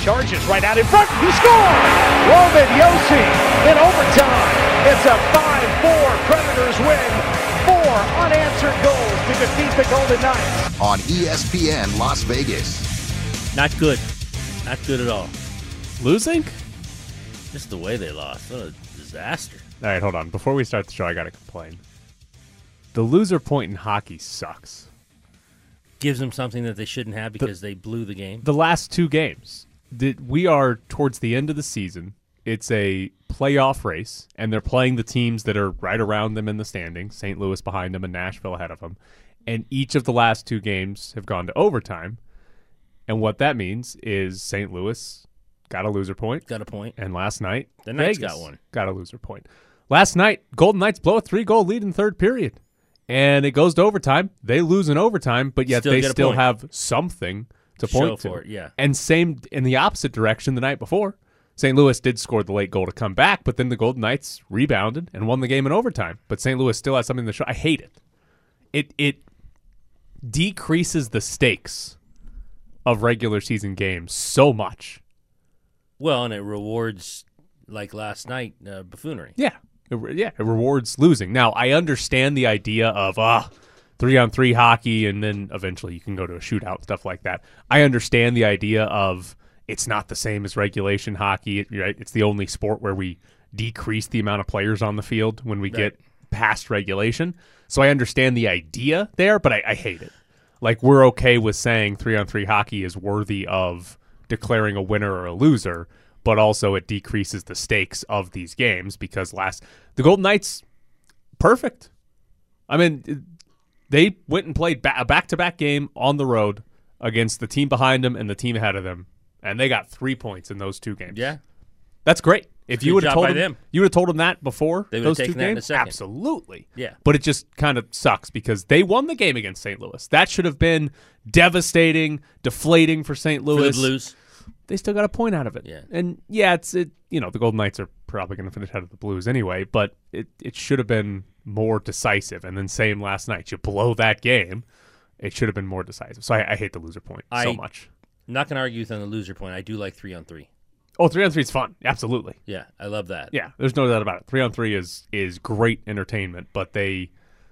charges right out in front. He scores! Roman Josi in overtime. It's a 5-4 Predators win. 4 unanswered goals to defeat the Golden Knights. On ESPN Las Vegas. Not good. Not good at all. Losing? Just the way they lost. What a disaster. All right, hold on. Before we start the show, I got to complain. The loser point in hockey sucks. Gives them something that they shouldn't have because they blew the game. The last 2 games, we are towards the end of the season. It's a playoff race, and they're playing the teams that are right around them in the standings, St. Louis behind them and Nashville ahead of them. And each of the last 2 games have gone to overtime. And what that means is St. Louis got a loser point. Got a point. And last night, The Knights Vegas got one. Got a loser point. Last night, Golden Knights blow a 3-goal lead in third period. And it goes to overtime. They lose in overtime, but yet they still have something to point to. For it, yeah. And same in the opposite direction the night before. St. Louis did score the late goal to come back, but then the Golden Knights rebounded and won the game in overtime. But St. Louis still has something to show. I hate it. It decreases the stakes of regular season games so much. Well, and it rewards, like last night, buffoonery. Yeah. It rewards losing. Now, I understand the idea of 3-on-3 hockey, and then eventually you can go to a shootout, stuff like that. I understand the idea of it's not the same as regulation hockey. Right? It's the only sport where we decrease the amount of players on the field when we get past regulation. So I understand the idea there, but I hate it. Like, we're okay with saying 3-on-3 hockey is worthy of declaring a winner or a loser, but also it decreases the stakes of these games because the Golden Knights, perfect. I mean, they went and played a back-to-back game on the road against the team behind them and the team ahead of them, and they got 3 points in those 2 games. Yeah. That's great. If you would have told them, that before they those 2 taken that in a games, second. absolutely. Yeah. But it just kind of sucks because they won the game against St. Louis. That should have been devastating, deflating for St. Louis. For the Blues. They still got a point out of it. Yeah. And yeah, the Golden Knights are probably going to finish ahead of the Blues anyway, but it should have been more decisive. And then same last night. You blow that game, it should have been more decisive. So I hate the loser point so much. I'm not going to argue with on the loser point. I do like 3-on-3. Oh, 3-on-3 is fun. Absolutely. Yeah, I love that. Yeah, there's no doubt about it. 3-on-3 is great entertainment, but they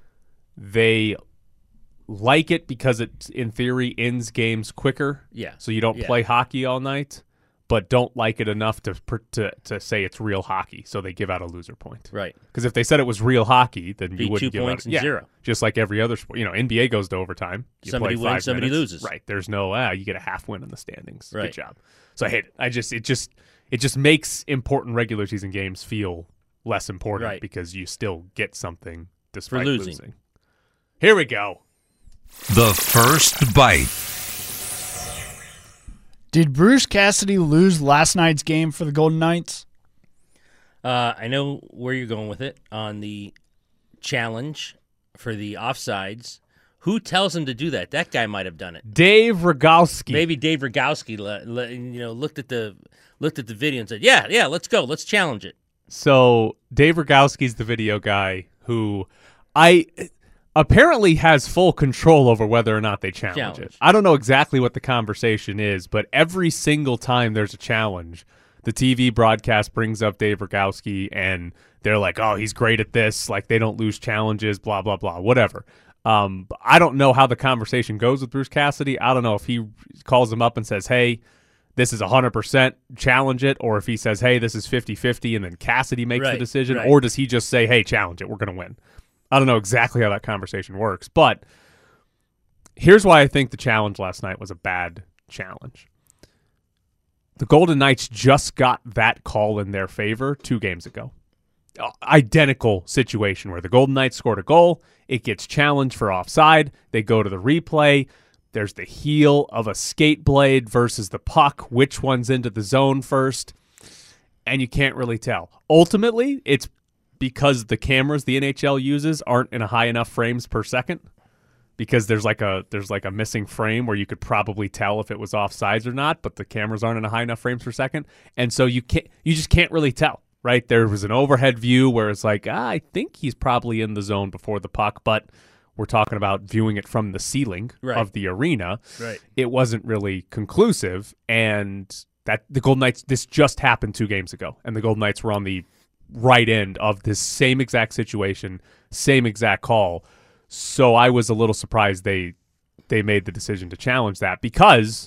like it because it, in theory, ends games quicker. Yeah. So you don't play hockey all night, but don't like it enough to say it's real hockey. So they give out a loser point. Right. Because if they said it was real hockey, then you wouldn't 2 give points out and 0. Just like every other sport. NBA goes to overtime. You Somebody play 5 wins, somebody minutes. loses. Right. There's no you get a half win in the standings. Right. Good job. So I hate it. It just makes important regular season games feel less important because you still get something despite losing. Here we go. The first bite. Did Bruce Cassidy lose last night's game for the Golden Knights? I know where you're going with it on the challenge for the offsides. Who tells him to do that? That guy might have done it. Dave Rogowski. Maybe Dave Rogowski, looked at the video and said, "Yeah, let's go, let's challenge it." So Dave Rogowski's the video guy who apparently has full control over whether or not they challenge it. I don't know exactly what the conversation is, but every single time there's a challenge, the TV broadcast brings up Dave Rogowski, and they're like, "Oh, he's great at this. Like, they don't lose challenges, blah blah blah, whatever." I don't know how the conversation goes with Bruce Cassidy. I don't know if he calls him up and says, "Hey, this is 100% challenge it," or if he says, "Hey, this is 50-50," and then Cassidy makes the decision, or does he just say, "Hey, challenge it, we're going to win"? I don't know exactly how that conversation works, but here's why I think the challenge last night was a bad challenge. The Golden Knights just got that call in their favor 2 games ago. Identical situation where the Golden Knights scored a goal, it gets challenged for offside, they go to the replay, there's the heel of a skate blade versus the puck, which one's into the zone first, and you can't really tell. Ultimately, it's because the cameras the NHL uses aren't in a high enough frames per second, because there's like a missing frame where you could probably tell if it was offsides or not, but the cameras aren't in a high enough frames per second, and so you just can't really tell. Right, there was an overhead view where it's like, I think he's probably in the zone before the puck, but we're talking about viewing it from the ceiling of the arena. Right. It wasn't really conclusive, and That the Golden Knights, this just happened 2 games ago, and the Golden Knights were on the right end of this same exact situation, same exact call. So I was a little surprised they made the decision to challenge that, because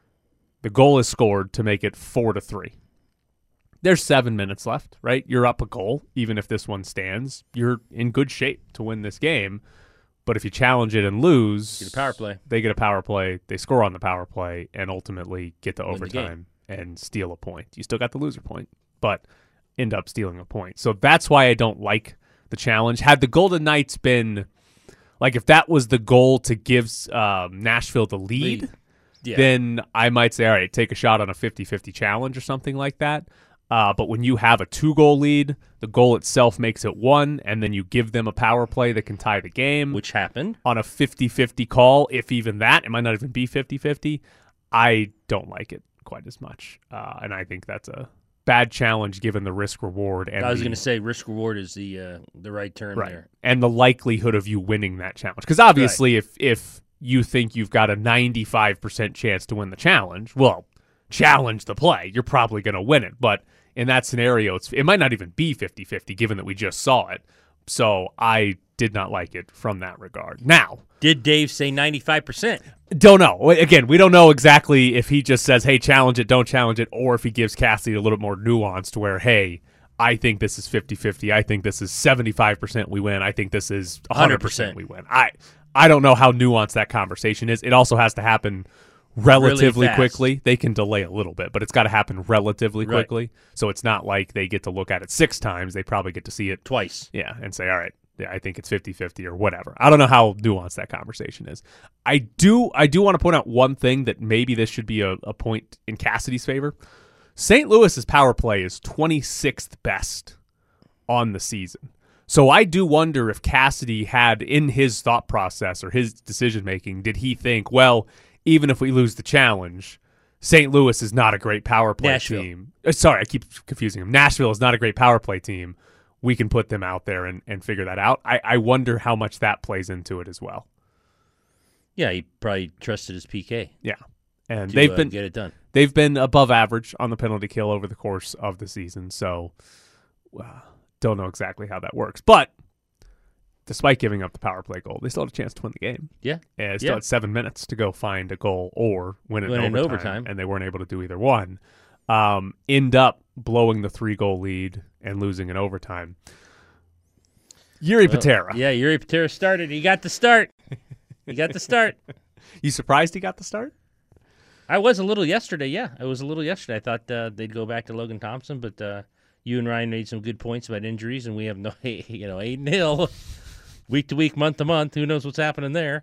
the goal is scored to make it 4-3. There's 7 minutes left, right? You're up a goal. Even if this one stands, you're in good shape to win this game. But if you challenge it and lose, Get a power play. They get a power play, they score on the power play, and ultimately get to overtime and steal a point. You still got the loser point, but end up stealing a point. So that's why I don't like the challenge. Had the Golden Knights been, like, if that was the goal to give Nashville the lead, then I might say, all right, take a shot on a 50-50 challenge or something like that. But when you have a 2-goal lead, the goal itself makes it 1, and then you give them a power play that can tie the game. Which happened. On a 50-50 call, if even that. It might not even be 50-50. I don't like it quite as much. And I think that's a bad challenge given the risk-reward. And I was going to say risk-reward is the right term there. And the likelihood of you winning that challenge. Because obviously if you think you've got a 95% chance to win the challenge, well, challenge the play. You're probably going to win it. But in that scenario, it might not even be 50-50 given that we just saw it. So I did not like it from that regard. Now, did Dave say 95%? Don't know. Again, we don't know exactly if he just says, hey, challenge it, don't challenge it, or if he gives Cassidy a little bit more nuance to where, hey, I think this is 50-50. I think this is 75% we win. I think this is 100% we win. I don't know how nuanced that conversation is. It also has to happen relatively really quickly. They can delay a little bit, but it's got to happen relatively quickly. So it's not like they get to look at it 6 times. They probably get to see it twice. Yeah, and say, all right, yeah, I think it's 50-50 or whatever. I don't know how nuanced that conversation is. I do want to point out one thing that maybe this should be a point in Cassidy's favor. St. Louis's power play is 26th best on the season. So I do wonder if Cassidy had in his thought process or his decision-making, did he think, well, even if we lose the challenge, St. Louis is not a great power play team. Sorry, I keep confusing them. Nashville is not a great power play team. We can put them out there and figure that out. I wonder how much that plays into it as well. Yeah, he probably trusted his PK. Yeah, and they've been get it done. They've been above average on the penalty kill over the course of the season. So don't know exactly how that works, but despite giving up the power play goal, they still had a chance to win the game. Yeah. And they still had 7 minutes to go find a goal or win it in overtime, and they weren't able to do either one. End up blowing the 3-goal lead and losing in overtime. Patera. Yeah, Yuri Patera started. He got the start. You surprised he got the start? I was a little yesterday, yeah. I was a little yesterday. I thought they'd go back to Logan Thompson, but you and Ryan made some good points about injuries, and we have no, Adin Hill. Week to week, month to month, who knows what's happening there?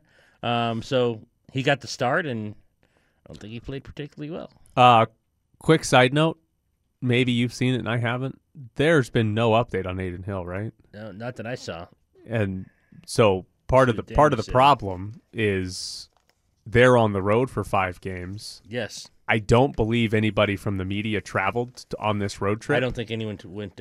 So he got the start, and I don't think he played particularly well. Quick side note, maybe you've seen it and I haven't. There's been no update on Adin Hill, right? No, not that I saw. And so part of the problem is they're on the road for 5 games. Yes. I don't believe anybody from the media traveled on this road trip. I don't think anyone went.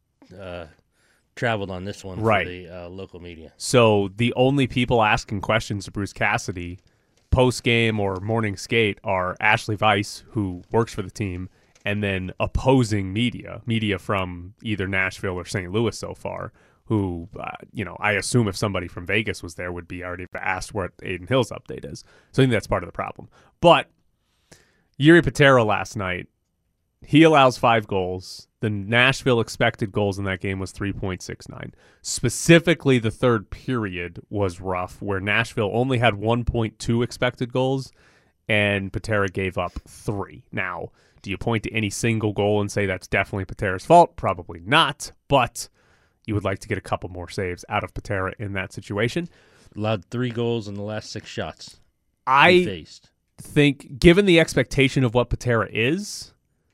Traveled on this one right. For the local media. So the only people asking questions to Bruce Cassidy post-game or morning skate are Ashley Weiss, who works for the team, and then opposing media from either Nashville or St. Louis so far, who, I assume if somebody from Vegas was there would be already asked what Adin Hill's update is. So I think that's part of the problem. But Yuri Patera last night, he allows 5 goals. The Nashville expected goals in that game was 3.69. Specifically, the third period was rough, where Nashville only had 1.2 expected goals, and Patera gave up 3. Now, do you point to any single goal and say that's definitely Patera's fault? Probably not, but you would like to get a couple more saves out of Patera in that situation. Allowed 3 goals in the last 6 shots I faced. Think, given the expectation of what Patera is,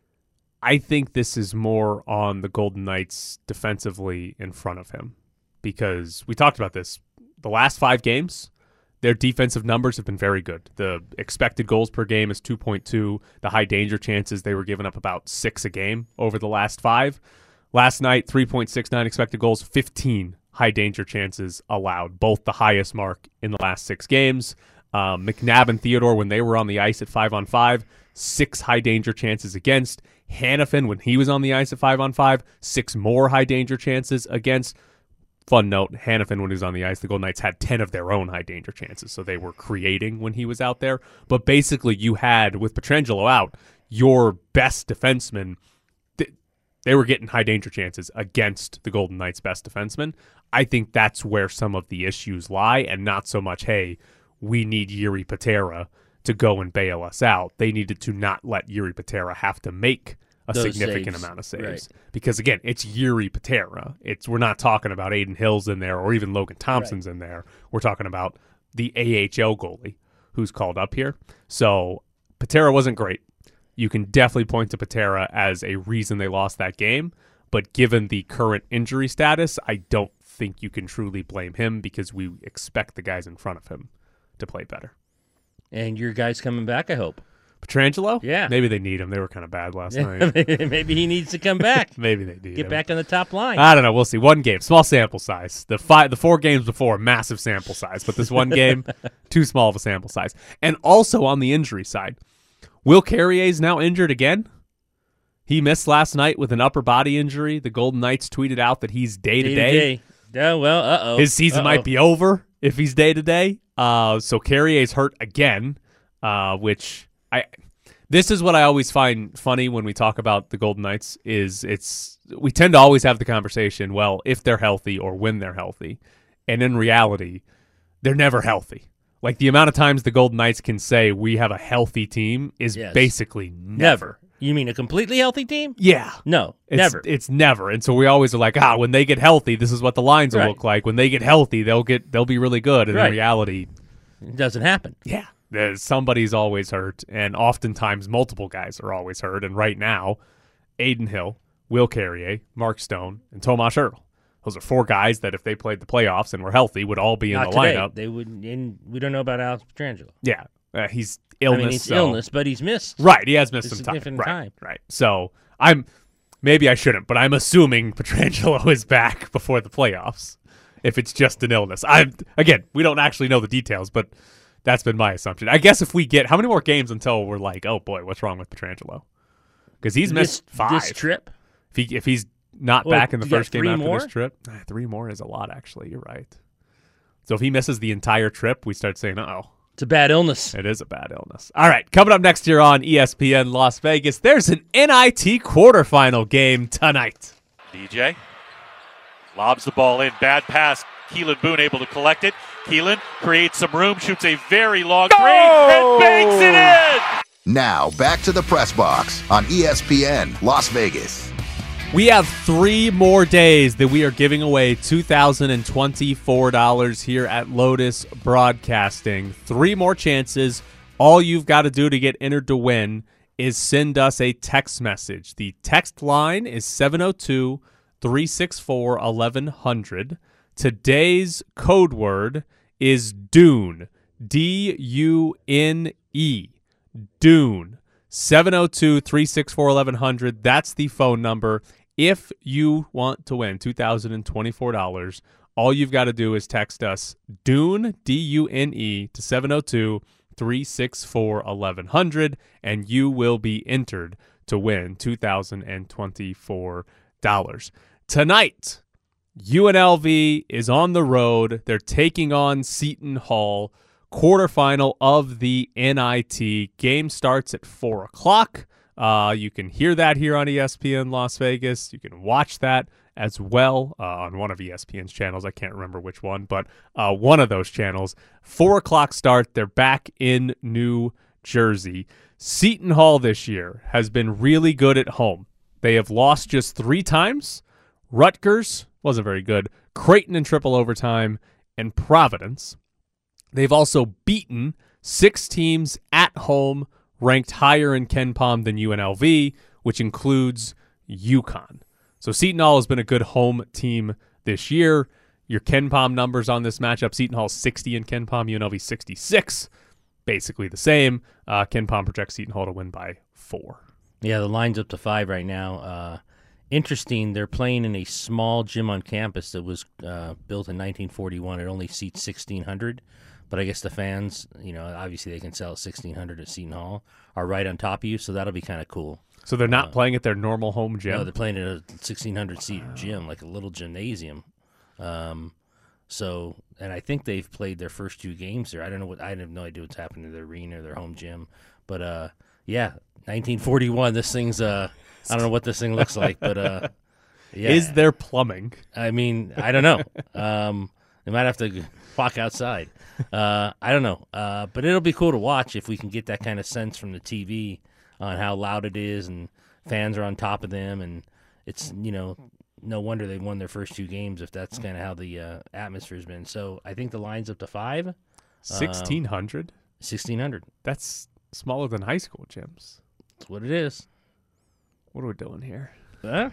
I think this is more on the Golden Knights defensively in front of him, because we talked about this. The last 5 games, their defensive numbers have been very good. The expected goals per game is 2.2. The high danger chances, they were giving up about 6 a game over the last 5. Last night, 3.69 expected goals, 15 high danger chances allowed, both the highest mark in the last 6 games. McNabb and Theodore, when they were on the ice at 5-on-5, 6 high danger chances against. Hanifin, when he was on the ice at 5-on-5, 6 more high danger chances against. Fun note, Hanifin, when he was on the ice, the Golden Knights had 10 of their own high danger chances, so they were creating when he was out there. But basically, you had, with Pietrangelo out, your best defenseman, they were getting high danger chances against the Golden Knights' best defenseman. I think that's where some of the issues lie, and not so much, hey, we need Jiri Patera to go and bail us out. They needed to not let Jiri Patera have to make a significant amount of saves. Right. Because, again, it's Jiri Patera. We're not talking about Aiden Hill's in there or even Logan Thompson's in there. We're talking about the AHL goalie who's called up here. So Patera wasn't great. You can definitely point to Patera as a reason they lost that game. But given the current injury status, I don't think you can truly blame him because we expect the guys in front of him to play better. And your guy's coming back, I hope. Petrangelo? Yeah. Maybe they need him. They were kind of bad last night. Maybe he needs to come back. Maybe they need Get him. back on the top line. I don't know. We'll see. One game. Small sample size. The 4 games before, massive sample size. But this one game, too small of a sample size. And also on the injury side, Will Carrier is now injured again. He missed last night with an upper body injury. The Golden Knights tweeted out that he's day-to-day. Yeah, well, uh-oh. His season might be over if he's day-to-day. So Carrier's hurt again, which this is what I always find funny when we talk about the Golden Knights is we tend to always have the conversation, well, if they're healthy or when they're healthy. And in reality, they're never healthy. Like the amount of times the Golden Knights can say we have a healthy team is basically never. You mean a completely healthy team? Yeah. No, never. It's never. And so we always are like, when they get healthy, this is what the lines will look like. When they get healthy, they'll be really good. And in reality, it doesn't happen. Yeah. Somebody's always hurt, and oftentimes multiple guys are always hurt. And right now, Aiden Hill, Will Carrier, Mark Stone, and Tomas Hertl. Those are 4 guys that if they played the playoffs and were healthy would all be in the lineup. They wouldn't. And we don't know about Alex Pietrangelo. Yeah. He's illness. I mean, it's illness, but he's missed. Right, he has missed some time. Right. So maybe I shouldn't, but I'm assuming Pietrangelo is back before the playoffs. If it's just an illness, we don't actually know the details, but that's been my assumption. I guess if we get how many more games until we're like, oh boy, what's wrong with Pietrangelo? Because he's missed 5 this trip. If he's not back in the first game after more? This trip, 3 more is a lot. Actually, you're right. So if he misses the entire trip, we start saying, it's a bad illness. It is a bad illness. All right, coming up next year on ESPN Las Vegas, there's an NIT quarterfinal game tonight. DJ lobs the ball in. Bad pass. Keelan Boone able to collect it. Keelan creates some room, shoots a very long three, and banks it in! Now, back to the press box on ESPN Las Vegas. We have 3 more days that we are giving away $2,024 here at Lotus Broadcasting. 3 more chances. All you've got to do to get entered to win is send us a text message. The text line is 702-364-1100. Today's code word is Dune. D-U-N-E. Dune. 702-364-1100. That's the phone number. If you want to win $2,024, all you've got to do is text us Dune, D-U-N-E, to 702-364-1100, and you will be entered to win $2,024. Tonight, UNLV is on the road. They're taking on Seton Hall. Quarterfinal of the NIT. Game starts at 4 o'clock. You can hear that here on ESPN Las Vegas. You can watch that as well on one of ESPN's channels. I can't remember which one, but one of those channels. 4 o'clock start. They're back in New Jersey. Seton Hall this year has been really good at home. They have lost just 3 times. Rutgers wasn't very good. Creighton in triple overtime, and Providence. They've also beaten 6 teams at home ranked higher in KenPom than UNLV, which includes UConn. So Seton Hall has been a good home team this year. Your KenPom numbers on this matchup, Seton Hall 60 in KenPom, UNLV 66. Basically the same. KenPom projects Seton Hall to win by 4. Yeah, the line's up to 5 right now. Interesting, they're playing in a small gym on campus that was built in 1941. It only seats 1,600. but I guess the fans, obviously they can sell 1,600 at Seton Hall, are right on top of you, so that'll be kind of cool. So they're not playing at their normal home gym? No, they're playing at a 1,600 seat gym, like a little gymnasium. And I think they've played their first 2 games there. I have no idea what's happening to their arena or their home gym. But, 1941, this thing's, I don't know what this thing looks like, but, yeah. Is there plumbing? I mean, I don't know. They might have to walk outside. I don't know. But it'll be cool to watch if we can get that kind of sense from the TV on how loud it is and fans are on top of them. And it's, no wonder they won their first 2 games if that's kind of how the atmosphere's been. So I think the line's up to 5. 1,600? 1,600. That's smaller than high school gyms. That's what it is. What are we doing here? Huh?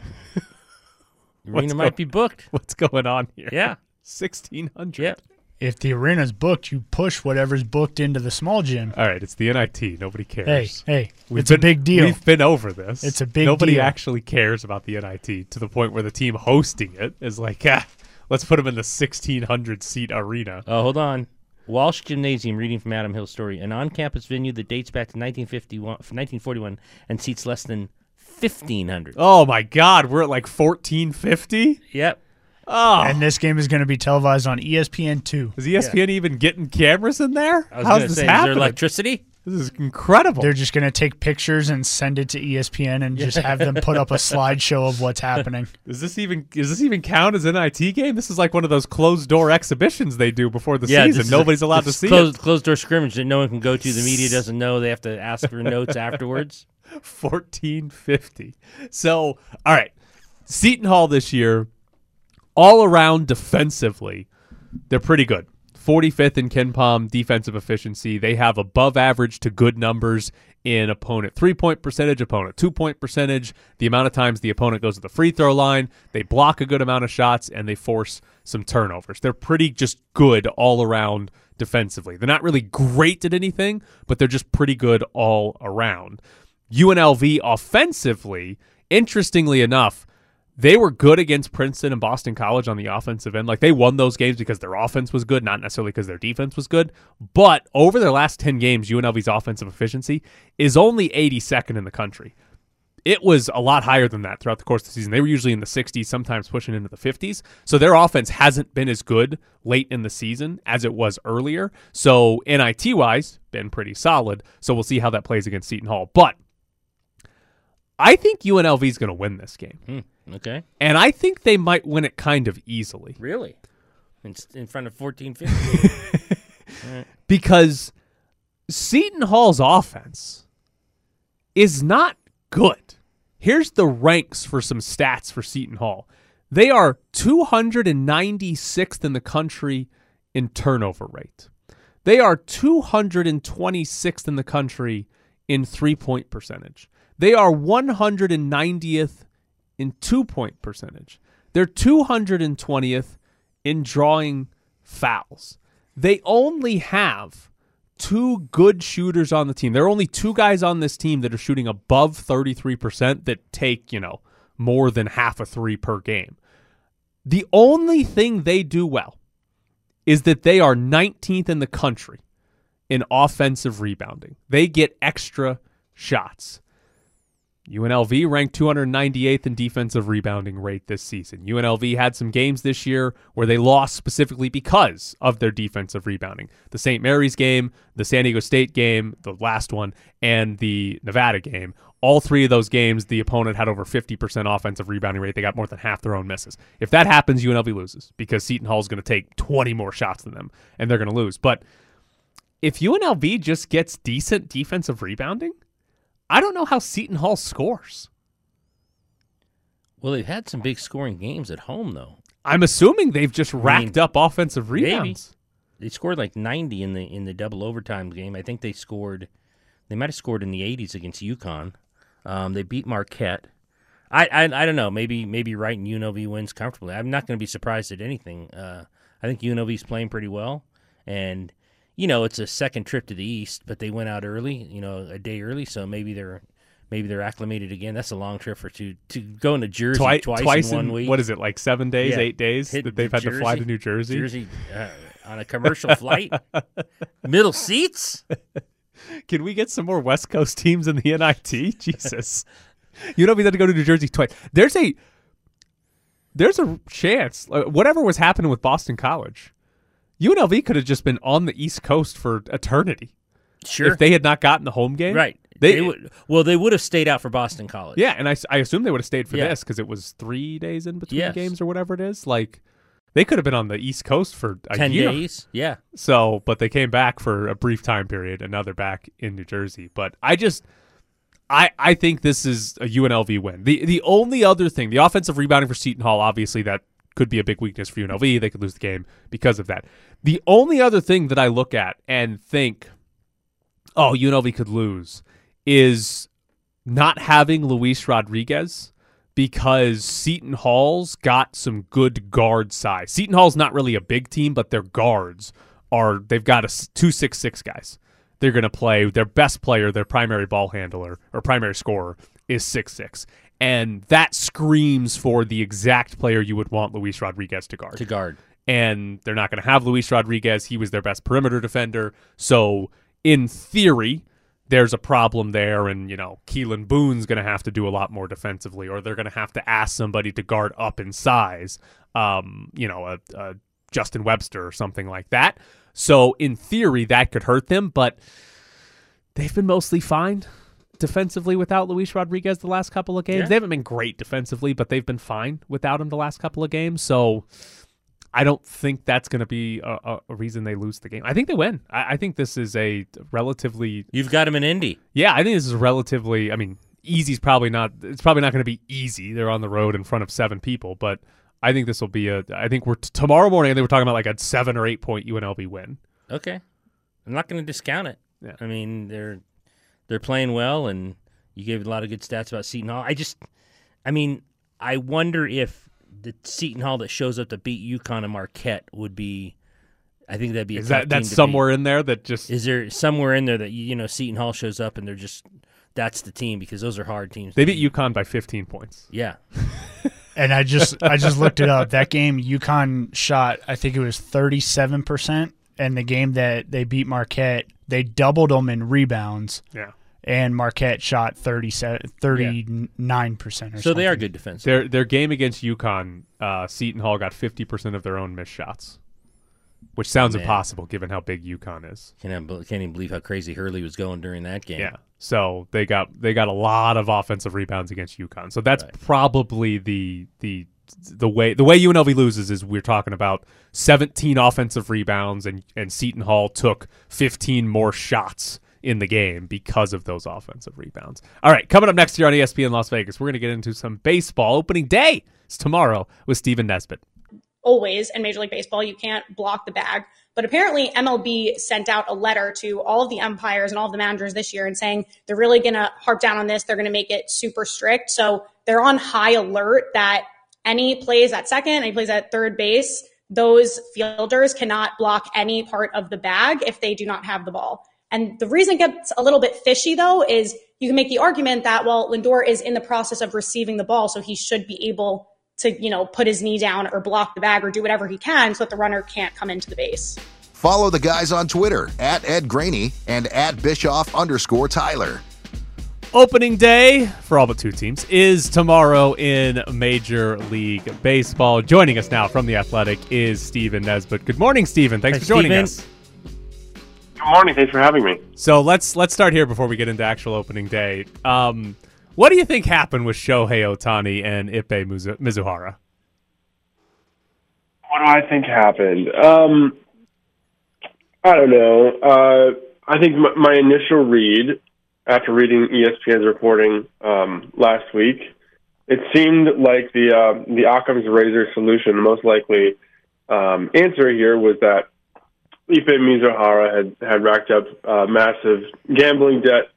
Arena might be booked. What's going on here? Yeah. 1,600. Yep. If the arena's booked, you push whatever's booked into the small gym. All right, it's the NIT. Nobody cares. Hey, it's a big deal. We've been over this. It's a big Nobody deal. actually cares about the NIT to the point where the team hosting it is like, let's put them in the 1,600-seat arena. Oh, hold on. Walsh Gymnasium, reading from Adam Hill's story, an on-campus venue that dates back to 1941 and seats less than 1,500. Oh, my God. We're at like 1,450? Yep. Oh. And this game is going to be televised on ESPN2. Is ESPN even getting cameras in there? I was How's going to this say, happening? is there electricity? This is incredible. They're just going to take pictures and send it to ESPN and just have them put up a slideshow of what's happening. Does this even count as an NIT game? This is like one of those closed-door exhibitions they do before the season. Nobody's allowed to see it. Closed-door scrimmage that no one can go to. The media doesn't know. They have to ask for notes afterwards. 1,450. So, all right. Seton Hall this year, all around defensively, they're pretty good. 45th in KenPom defensive efficiency. They have above average to good numbers in opponent 3-point percentage, opponent 2-point percentage, the amount of times the opponent goes to the free throw line. They block a good amount of shots, and they force some turnovers. They're pretty just good all around defensively. They're not really great at anything, but they're just pretty good all around. UNLV offensively, interestingly enough, they were good against Princeton and Boston College on the offensive end. Like, they won those games because their offense was good, not necessarily because their defense was good. But over their last 10 games, UNLV's offensive efficiency is only 82nd in the country. It was a lot higher than that throughout the course of the season. They were usually in the 60s, sometimes pushing into the 50s. So their offense hasn't been as good late in the season as it was earlier. So NIT-wise, been pretty solid. So we'll see how that plays against Seton Hall. But I think UNLV is going to win this game. Okay. And I think they might win it kind of easily. Really? In front of 1,450? Right. Because Seton Hall's offense is not good. Here's the ranks for some stats for Seton Hall. They are 296th in the country in turnover rate. They are 226th in the country in 3-point percentage. They are 190th in 2-point percentage. They're 220th in drawing fouls. They only have 2 good shooters on the team. There are only 2 guys on this team that are shooting above 33% that take, more than half a 3 per game. The only thing they do well is that they are 19th in the country in offensive rebounding. They get extra shots. UNLV ranked 298th in defensive rebounding rate this season. UNLV had some games this year where they lost specifically because of their defensive rebounding. The St. Mary's game, the San Diego State game, the last one, and the Nevada game. All 3 of those games, the opponent had over 50% offensive rebounding rate. They got more than half their own misses. If that happens, UNLV loses because Seton Hall is going to take 20 more shots than them, and they're going to lose. But if UNLV just gets decent defensive rebounding, I don't know how Seton Hall scores. Well, they've had some big scoring games at home, though. I'm assuming they've just racked up offensive rebounds. Maybe. They scored like 90 in the double overtime game. I think they might have scored in the 80s against UConn. They beat Marquette. I don't know. Maybe Wright and UNLV wins comfortably. I'm not going to be surprised at anything. I think UNLV's playing pretty well, and it's a second trip to the East, but they went out early, a day early, so maybe they're acclimated again. That's a long trip to go into Jersey twice in 1 week. What is it, like 7 days, Yeah. 8 days that they've had to fly to New Jersey? Jersey, on a commercial flight? Middle seats? Can we get some more West Coast teams in the NIT? Jesus. UNLV had to go to New Jersey twice. There's a chance, whatever was happening with Boston College, UNLV could have just been on the East Coast for eternity. Sure. If they had not gotten the home game. Right. They would have stayed out for Boston College. Yeah, and I assume they would have stayed for this because it was 3 days in between games or whatever it is. Like, they could have been on the East Coast for a 10 year. days. Yeah. So, but they came back for a brief time period, and now they're back in New Jersey. But I think this is a UNLV win. The only other thing, the offensive rebounding for Seton Hall, obviously that could be a big weakness for UNLV. They could lose the game because of that. The only other thing that I look at and think, oh, UNLV could lose, is not having Luis Rodriguez, because Seton Hall's got some good guard size. Seton Hall's not really a big team, but their guards they've got 2-6-6 guys. They're going to play their best player, their primary ball handler or primary scorer is 6'6". And that screams for the exact player you would want Luis Rodriguez to guard. And they're not going to have Luis Rodriguez. He was their best perimeter defender. So in theory, there's a problem there, and, Keelan Boone's going to have to do a lot more defensively, or they're going to have to ask somebody to guard up in size, a Justin Webster or something like that. So in theory, that could hurt them, but they've been mostly fine defensively without Luis Rodriguez the last couple of games. Yeah. They haven't been great defensively, but they've been fine without him the last couple of games. So I don't think that's going to be a reason they lose the game. I think they win. I think this is a relatively... You've got them in Indy. Yeah, I think this is relatively... easy's probably not... It's probably not going to be easy. They're on the road in front of 7 people, but I think this will be I think we're... Tomorrow morning, they were talking about like a 7 or 8 point UNLV win. Okay. I'm not going to discount it. Yeah. They're playing well, and you gave a lot of good stats about Seton Hall. I wonder if the Seton Hall that shows up to beat UConn and Marquette would be, I think that'd be a tough team that's to somewhere beat. in there that just... Is there somewhere in there that, Seton Hall shows up and they're just, that's the team, because those are hard teams. They beat UConn by 15 points. Yeah. And I just looked it up. That game, UConn shot, I think it was 37%, and the game that they beat Marquette, they doubled them in rebounds. Yeah. And Marquette shot 39% or something. So they are good defensively. Their game against UConn, Seton Hall got 50% of their own missed shots, which sounds impossible given how big UConn is. Can't even believe how crazy Hurley was going during that game. Yeah. So they got a lot of offensive rebounds against UConn. So that's probably the way UNLV loses is we're talking about 17 offensive rebounds and Seton Hall took 15 more shots in the game because of those offensive rebounds. All right, coming up next here on ESPN Las Vegas, we're going to get into some baseball. Opening day is tomorrow with Steven Nesbitt. Always in Major League Baseball, you can't block the bag. But apparently MLB sent out a letter to all of the umpires and all of the managers this year and saying they're really going to harp down on this. They're going to make it super strict. So they're on high alert that any plays at second, any plays at third base, those fielders cannot block any part of the bag if they do not have the ball. And the reason it gets a little bit fishy, though, is you can make the argument that, well, Lindor is in the process of receiving the ball, so he should be able to, put his knee down or block the bag or do whatever he can so that the runner can't come into the base. Follow the guys on Twitter at Ed Graney and at Bischoff_Tyler. Opening day for all but 2 teams is tomorrow in Major League Baseball. Joining us now from The Athletic is Steven Nesbitt. Good morning, Steven. Thanks for joining us. Good morning. Thanks for having me. So let's start here before we get into actual opening day. What do you think happened with Shohei Ohtani and Ippei Mizuhara? What do I think happened? I don't know. I think my initial read after reading ESPN's reporting last week, it seemed like the Occam's razor solution, the most likely answer here was that Ippei Mizuhara had racked up massive gambling debt.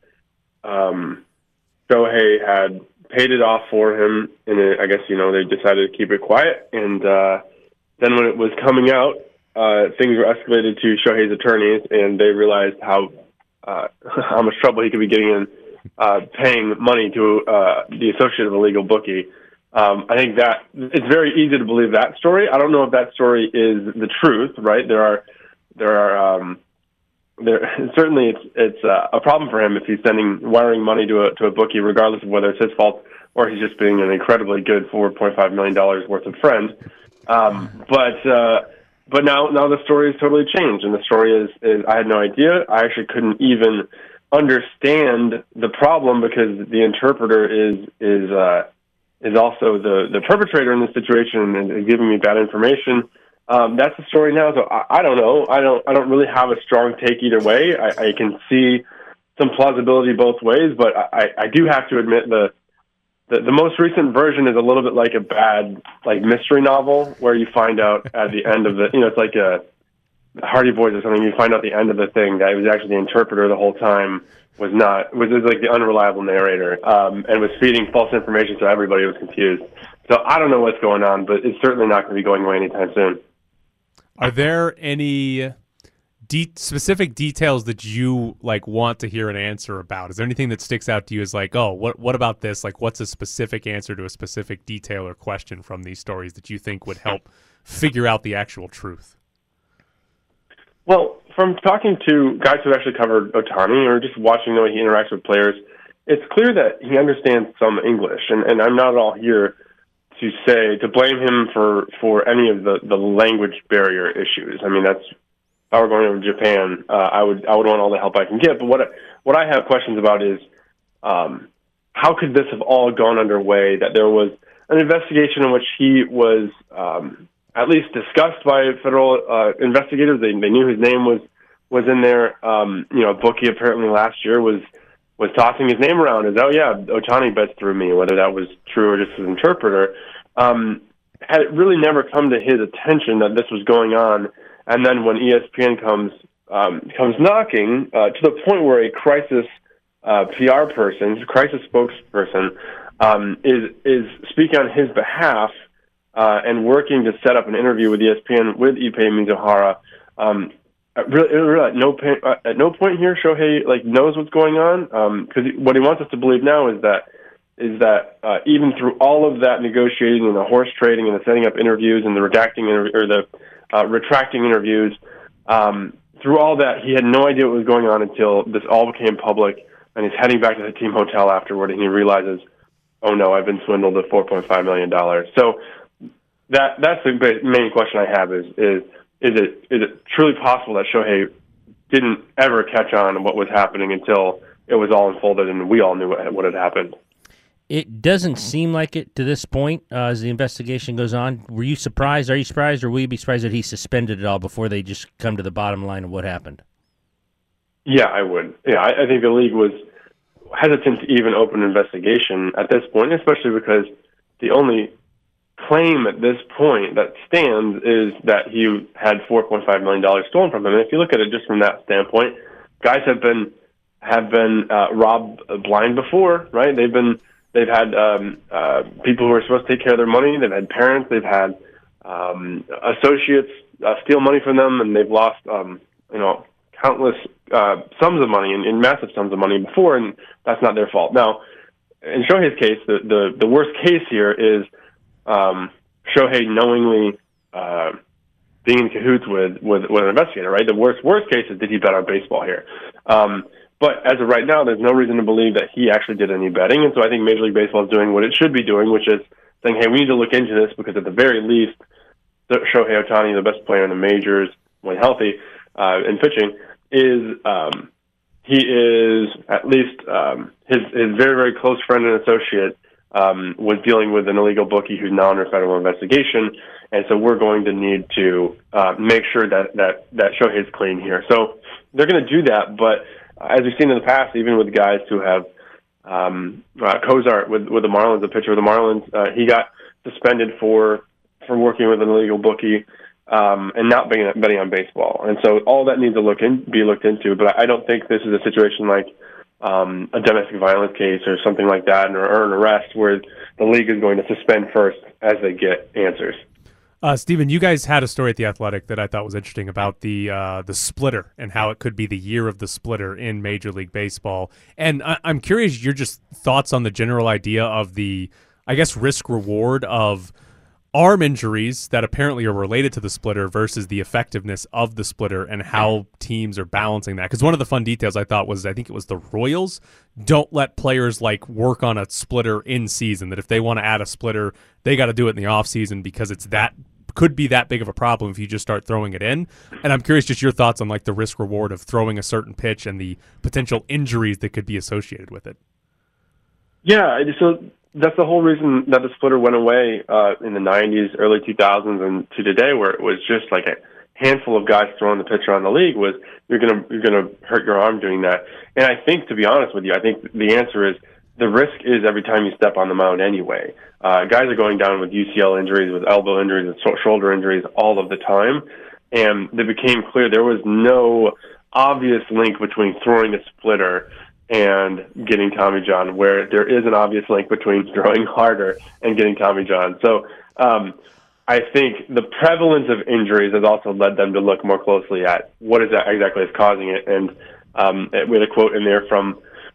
Shohei had paid it off for him, and I guess, they decided to keep it quiet. And then when it was coming out, things were escalated to Shohei's attorneys, and they realized how much trouble he could be getting in paying money to the associate of a legal bookie. I think that it's very easy to believe that story. I don't know if that story is the truth, right? There are there are certainly it's a problem for him if he's wiring money to a bookie, regardless of whether it's his fault or he's just being an incredibly good $4.5 million worth of friend. But now the story has totally changed, and the story is I had no idea. I actually couldn't even understand the problem because the interpreter is also the perpetrator in this situation and is giving me bad information. That's the story now. So I don't know. I don't really have a strong take either way. I can see some plausibility both ways, but I do have to admit the most recent version is a little bit like a bad mystery novel where you find out at the end of it's like a Hardy Boys or something. You find out the end of the thing that it was actually the interpreter the whole time was like the unreliable narrator and was feeding false information, so everybody was confused. So I don't know what's going on, but it's certainly not going to be going away anytime soon. Are there any specific details that you want to hear an answer about? Is there anything that sticks out to you as what about this? What's a specific answer to a specific detail or question from these stories that you think would help figure out the actual truth? Well, from talking to guys who actually covered Ohtani or just watching the way he interacts with players, it's clear that he understands some English, and I'm not at all here to blame him for any of the language barrier issues. I mean, that's if I were going over to Japan, I would want all the help I can get. But what I have questions about is how could this have all gone underway? That there was an investigation in which he was at least discussed by federal investigators. They knew his name was in there. A bookie apparently last year was tossing his name around as, Ohtani bets through me, whether that was true or just his interpreter. Had it really never come to his attention that this was going on, and then when ESPN comes knocking to the point where a crisis PR person, crisis spokesperson, is speaking on his behalf and working to set up an interview with ESPN with Ippei Mizuhara. Really, at no point here, Shohei knows what's going on. Because what he wants us to believe now is that even through all of that negotiating and the horse trading and the setting up interviews and the retracting interviews, through all that, he had no idea what was going on until this all became public, and he's heading back to the team hotel afterward, and he realizes, oh no, I've been swindled of $4.5 million. So that's the main question I have is it truly possible that Shohei didn't ever catch on what was happening until it was all unfolded and we all knew what had happened? It doesn't seem like it to this point as the investigation goes on. Were you surprised? Are you surprised, or will you be surprised that he suspended it all before they just come to the bottom line of what happened? Yeah, I would. Yeah, I think the league was hesitant to even open an investigation at this point, especially because the only claim at this point that stands is that he had $4.5 million stolen from him. And if you look at it just from that standpoint, guys have been robbed blind before, right? They've had people who are supposed to take care of their money. They've had parents. They've had associates steal money from them, and they've lost countless sums of money and massive sums of money before, and that's not their fault. Now, in Shohei's case, the worst case here is Shohei knowingly being in cahoots with an investigator, right? The worst case is, did he bet on baseball here? But as of right now, there's no reason to believe that he actually did any betting, and so I think Major League Baseball is doing what it should be doing, which is saying, hey, we need to look into this because at the very least, Shohei Ohtani, the best player in the majors, when healthy, in pitching, he is at least his very, very close friend and associate was dealing with an illegal bookie who's now under federal investigation, and so we're going to need to make sure that Shohei's clean here. So they're going to do that, but as we've seen in the past, even with guys who have Cozart with the Marlins, the pitcher of the Marlins, he got suspended for working with an illegal bookie and not betting on baseball. And so all that needs to be looked into. But I don't think this is a situation like a domestic violence case or something like that, or an arrest where the league is going to suspend first as they get answers. Steven, you guys had a story at The Athletic that I thought was interesting about the splitter and how it could be the year of the splitter in Major League Baseball. And I'm curious your just thoughts on the general idea of the, I guess, risk-reward of arm injuries that apparently are related to the splitter versus the effectiveness of the splitter and how teams are balancing that. Because one of the fun details I thought was, I think it was the Royals don't let players like work on a splitter in season, that if they want to add a splitter, they got to do it in the off season because it's that could be that big of a problem if you just start throwing it in. And I'm curious just your thoughts on like the risk reward of throwing a certain pitch and the potential injuries that could be associated with it. Yeah, so that's the whole reason that the splitter went away in the 90s, early 2000s, and to today, where it was just like a handful of guys throwing the pitch around the league. Was you're gonna hurt your arm doing that. And I think, to be honest with you, I think the answer is the risk is every time you step on the mound anyway. Guys are going down with UCL injuries, with elbow injuries, with shoulder injuries all of the time, and it became clear there was no obvious link between throwing a splitter and getting Tommy John, where there is an obvious link between throwing harder and getting Tommy John. So I think the prevalence of injuries has also led them to look more closely at what is that exactly is causing it. And we had a quote in there from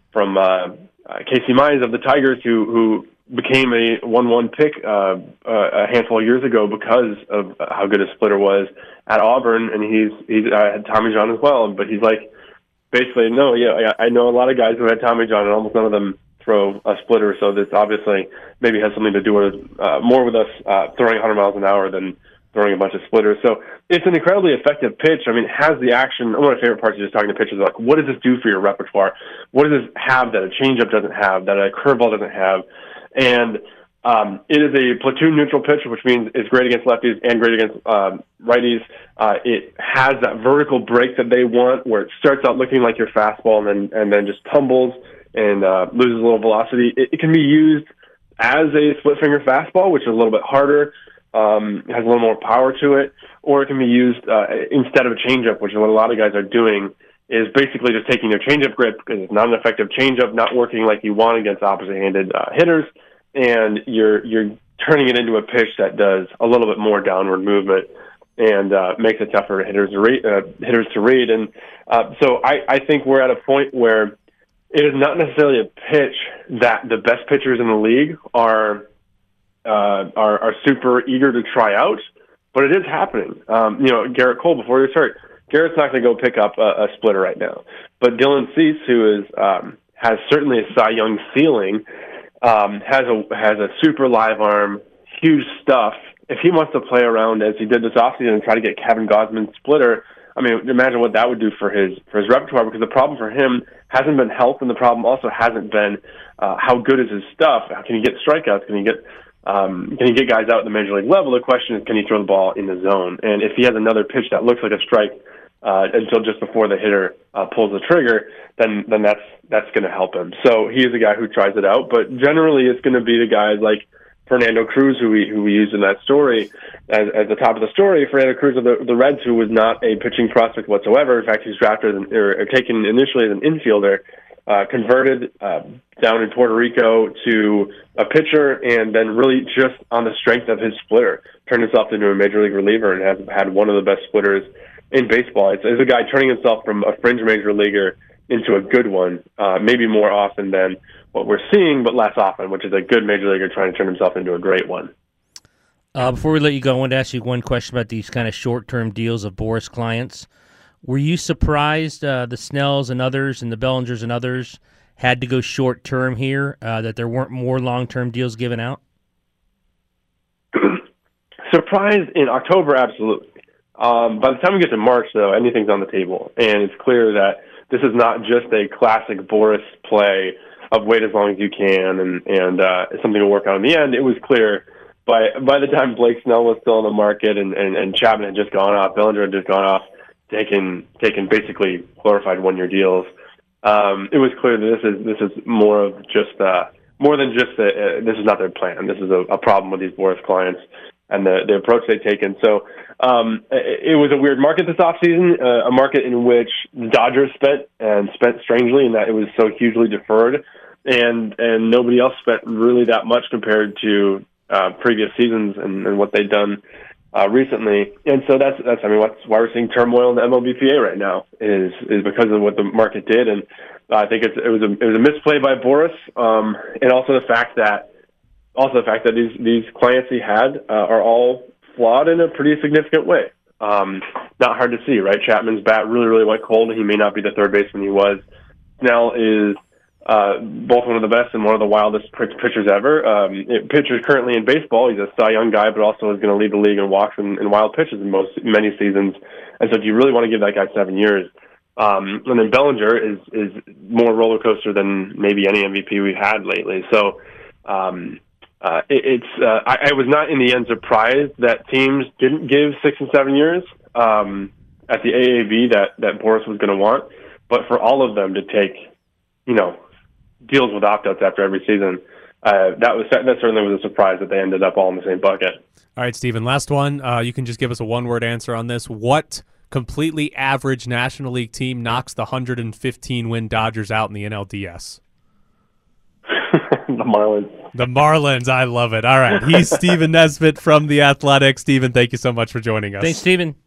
Casey Mize of the Tigers, who became a 1-1 pick a handful of years ago because of how good his splitter was at Auburn, and he's had Tommy John as well. But he's like, basically, no, yeah, I know a lot of guys who had Tommy John, and almost none of them throw a splitter. So this obviously maybe has something to do with more with us throwing 100 miles an hour than throwing a bunch of splitters. So it's an incredibly effective pitch. I mean, it has the action. One of my favorite parts is just talking to pitchers like, what does this do for your repertoire? What does this have that a changeup doesn't have, that a curveball doesn't have? And it is a platoon neutral pitch, which means it's great against lefties and great against righties. It has that vertical break that they want, where it starts out looking like your fastball and then just tumbles and loses a little velocity. It can be used as a split finger fastball, which is a little bit harder, has a little more power to it, or it can be used instead of a changeup, which is what a lot of guys are doing, is basically just taking their changeup grip because it's not an effective changeup, not working like you want against opposite-handed hitters, and you're turning it into a pitch that does a little bit more downward movement and makes it tougher for hitters to read. And so I think we're at a point where it is not necessarily a pitch that the best pitchers in the league are super eager to try out, but it is happening. Garrett Cole, before he was hurt, Garrett's not going to go pick up a splitter right now. But Dylan Cease, who has certainly a Cy Young ceiling, has a super live arm, huge stuff. If he wants to play around as he did this offseason and try to get Kevin Gausman's splitter, I mean, imagine what that would do for his repertoire, because the problem for him hasn't been health, and the problem also hasn't been how good is his stuff. Can he get strikeouts? Can he get guys out at the major league level? The question is, can he throw the ball in the zone? And if he has another pitch that looks like a strike until just before the hitter pulls the trigger, then that's going to help him. So he is a guy who tries it out, but generally it's going to be the guys like Fernando Cruz, who we used in that story as the top of the story. Fernando Cruz of the Reds, who was not a pitching prospect whatsoever. In fact, he was drafted or taken initially as an infielder, converted down in Puerto Rico to a pitcher, and then really just on the strength of his splitter turned himself into a major league reliever and has had one of the best splitters in baseball. It's a guy turning himself from a fringe major leaguer into a good one, maybe more often than what we're seeing, but less often, which is a good major leaguer trying to turn himself into a great one. Before we let you go, I wanted to ask you one question about these kind of short-term deals of Boras clients. Were you surprised the Snells and others and the Bellingers and others had to go short-term here, that there weren't more long-term deals given out? Surprised in October, absolutely. By the time we get to March, though, anything's on the table, and it's clear that this is not just a classic Boras play of wait as long as you can and something to work out in the end. It was clear by the time Blake Snell was still on the market and Chapman had just gone off, Bellinger had just gone off, taken basically glorified one-year deals. It was clear that this is more than just this is not their plan. This is a problem with these Boras clients and the approach they've taken. So it was a weird market this offseason, a market in which the Dodgers spent strangely, in that it was so hugely deferred, and nobody else spent really that much compared to previous seasons and what they've done recently. And so that's why we're seeing turmoil in the MLBPA right now is because of what the market did. And I think it was a misplay by Boras, and also the fact that also the fact that these clients he had are all flawed in a pretty significant way. Not hard to see, right? Chapman's bat really, really went cold, and he may not be the third baseman he was. Snell is both one of the best and one of the wildest pitchers ever. Pitcher currently in baseball, he's a Cy Young guy, but also is going to lead the league in walks and wild pitches in many seasons. And so, do you really want to give that guy 7 years? And then Bellinger is more roller coaster than maybe any MVP we've had lately. So, I was not in the end surprised that teams didn't give 6 and 7 years at the AAV that Boras was going to want, but for all of them to take, deals with opt-outs after every season, that certainly was a surprise that they ended up all in the same bucket. All right, Stephen, last one. You can just give us a one-word answer on this. What completely average National League team knocks the 115-win Dodgers out in the NLDS? The Marlins. The Marlins. I love it. All right. He's Stephen Nesbitt from The Athletic. Stephen, thank you so much for joining us. Thanks, Stephen.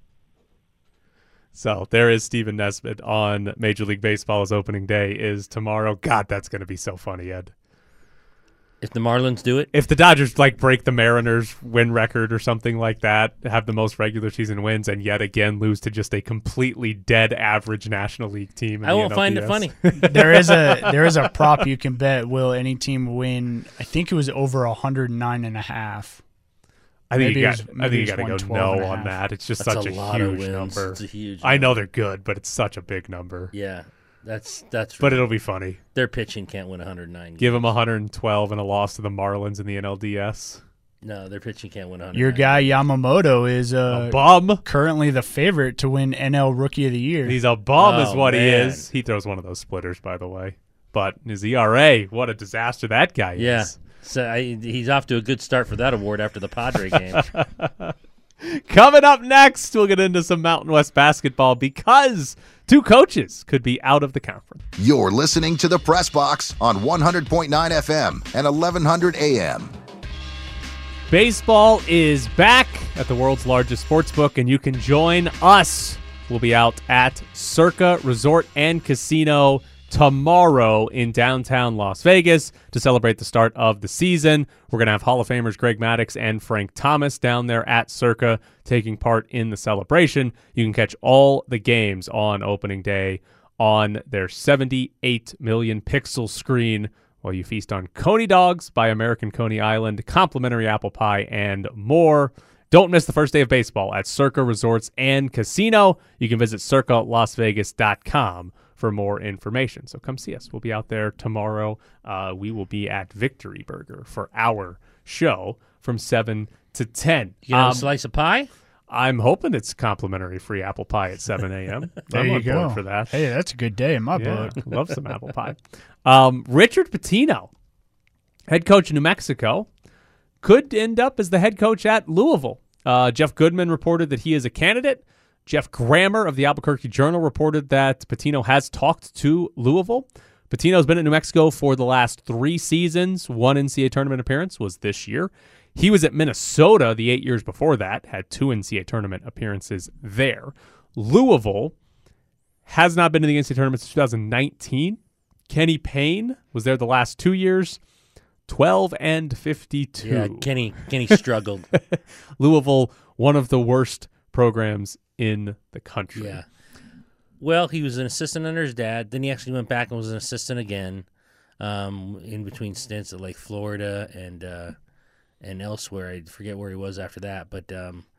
So there is Stephen Nesbitt on Major League Baseball's opening day is tomorrow. God, that's going to be so funny, Ed. If the Marlins do it? If the Dodgers break the Mariners win record or something like that, have the most regular season wins, and yet again lose to just a completely dead average National League team. I won't find it funny. There is a prop you can bet. Will any team win? I think it was over 109.5. I think you got to go no on that. It's just such a huge number. It's a huge I know they're good, but it's such a big number. Yeah, that's. But it'll be funny. Their pitching can't win 109. Give them 112 and a loss to the Marlins in the NLDS. No, their pitching can't win 109. Your guy Yamamoto is a bum. Currently the favorite to win NL Rookie of the Year. He's a bum, is what he is. He throws one of those splitters, by the way. But his ERA, what a disaster that guy is. Yeah. So he's off to a good start for that award after the Padre game. Coming up next, we'll get into some Mountain West basketball because 2 coaches could be out of the conference. You're listening to The Press Box on 100.9 FM and 1100 AM. Baseball is back at the world's largest sports book, and you can join us. We'll be out at Circa Resort and Casino tomorrow in downtown Las Vegas to celebrate the start of the season. We're going to have Hall of Famers Greg Maddux and Frank Thomas down there at Circa taking part in the celebration. You can catch all the games on opening day on their 78 million pixel screen while you feast on Coney Dogs by American Coney Island, complimentary apple pie, and more. Don't miss the first day of baseball at Circa Resorts and Casino. You can visit circalasvegas.com for more information. So come see us. We'll be out there tomorrow. We will be at Victory Burger for our show from 7 to 10. You got a slice of pie? I'm hoping it's complimentary free apple pie at 7 a.m. There I'm you on go. board for that. Hey, that's a good day in my book. Love some apple pie. Richard Pitino, head coach of New Mexico, could end up as the head coach at Louisville. Jeff Goodman reported that he is a candidate. Jeff Grammer of the Albuquerque Journal reported that Pitino has talked to Louisville. Pitino's been at New Mexico for the last 3 seasons. 1 NCAA tournament appearance was this year. He was at Minnesota the 8 years before that, had 2 NCAA tournament appearances there. Louisville has not been to the NCAA tournament since 2019. Kenny Payne was there the last 2 years, 12 and 52. Yeah, Kenny struggled. Louisville, one of the worst programs in the country. Yeah. Well, he was an assistant under his dad. Then he actually went back and was an assistant again in between stints at Florida and elsewhere. I forget where he was after that. But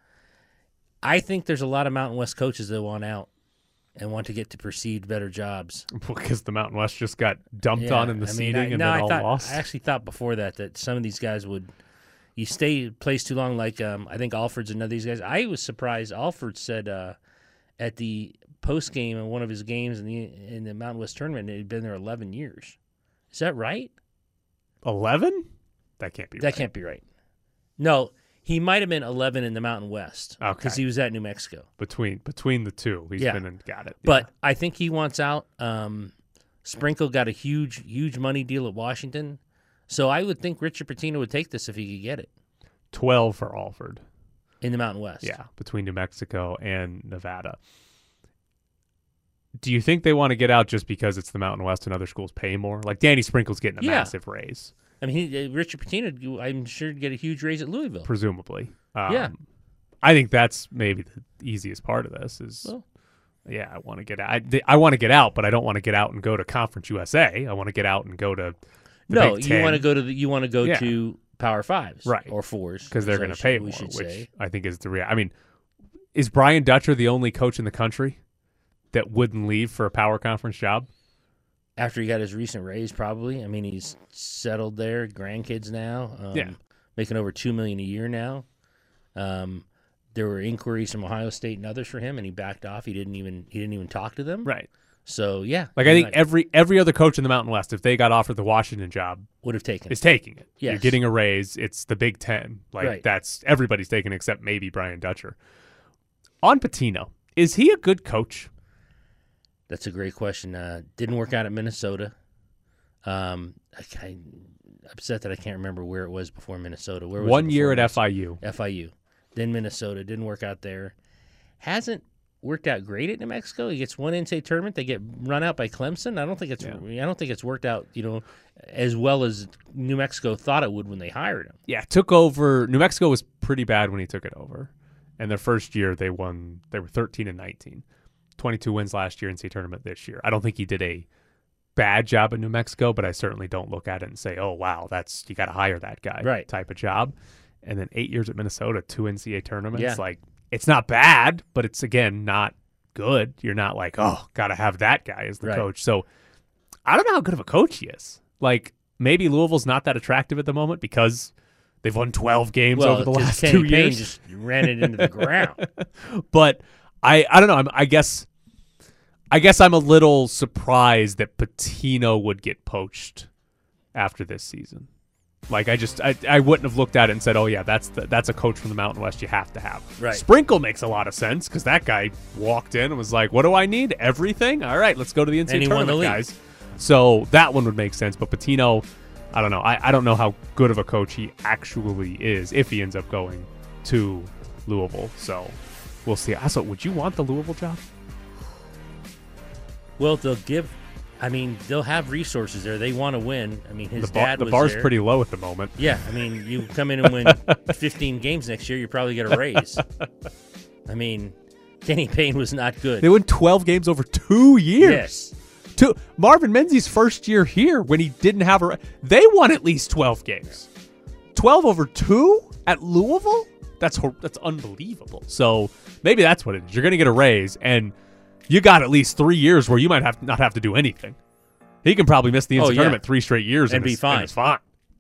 I think there's a lot of Mountain West coaches that want out and want to get to perceived better jobs. Because the Mountain West just got dumped on in the seeding and then all lost? I actually thought before that some of these guys would – you stay place too long, I think Alford's another of these guys. I was surprised. Alford said at the post game of one of his games in the Mountain West tournament, he'd been there 11 years. Is that right? 11? That can't be right. That can't be right. No, he might have been 11 in the Mountain West because he was at New Mexico. Between the two, he's been and got it. But I think he wants out. Sprinkle got a huge money deal at Washington. So I would think Richard Pitino would take this if he could get it. 12 for Alford. In the Mountain West. Yeah, between New Mexico and Nevada. Do you think they want to get out just because it's the Mountain West and other schools pay more? Like Danny Sprinkle's getting a massive raise. I mean, Richard Pitino, I'm sure, get a huge raise at Louisville. Presumably. Yeah. I think that's maybe the easiest part of this is, I want to get out. I want to get out, but I don't want to get out and go to Conference USA. I want to get out and go to the Big Ten. You want to go to Power Fives, right, or fours, because they're going to pay more, which I think is the reality. I mean, is Brian Dutcher the only coach in the country that wouldn't leave for a power conference job? After he got his recent raise, probably. I mean, he's settled there, grandkids now, making over $2 million a year now. There were inquiries from Ohio State and others for him, and he backed off. He didn't even talk to them. Right. So I think every other coach in the Mountain West, if they got offered the Washington job, would have taken is taking it. Yes. You're getting a raise. It's the Big Ten. That's everybody's taking except maybe Brian Dutcher. On Pitino, is he a good coach? That's a great question. Didn't work out at Minnesota. I'm upset that I can't remember where it was before Minnesota. Where was 1 year at FIU. FIU. Then Minnesota. Didn't work out there. Hasn't worked out great at New Mexico. He gets one NCAA tournament. They get run out by Clemson. I don't think it's worked out, as well as New Mexico thought it would when they hired him. Yeah, took over. New Mexico was pretty bad when he took it over. And their first year they won. They were 13-19. 22 wins last year, NCAA tournament this year. I don't think he did a bad job in New Mexico, but I certainly don't look at it and say, oh, wow, you got to hire that guy type of job. And then 8 years at Minnesota, 2 NCAA tournaments. Yeah. It's not bad, but it's, again, not good. You're not like, oh, got to have that guy as the coach. So I don't know how good of a coach he is. Maybe Louisville's not that attractive at the moment because they've won 12 games over the last Kenny 2 Payne years. Just ran it into the ground. But I don't know. I guess I'm a little surprised that Pitino would get poached after this season. I wouldn't have looked at it and said, oh, yeah, that's a coach from the Mountain West you have to have. Right. Sprinkle makes a lot of sense because that guy walked in and was like, what do I need? Everything? All right, let's go to the NCAA tournament, guys. So that one would make sense. But Pitino, I don't know. I don't know how good of a coach he actually is if he ends up going to Louisville. So we'll see. Also, would you want the Louisville job? Well, they'll have resources there. They want to win. I mean, his dad was the bar's there. pretty low at the moment. Yeah, I mean, you come in and win 15 games next year, you probably get a raise. I mean, Kenny Payne was not good. They won 12 games over 2 years. Yes. Marvin Menzies' first year here when he didn't have they won at least 12 games. 12 over 2 at Louisville? That's unbelievable. So maybe that's what it is. You're going to get a raise, and you got at least 3 years where you might not have to do anything. He can probably miss the NCAA tournament 3 straight years and be fine. And it's fine.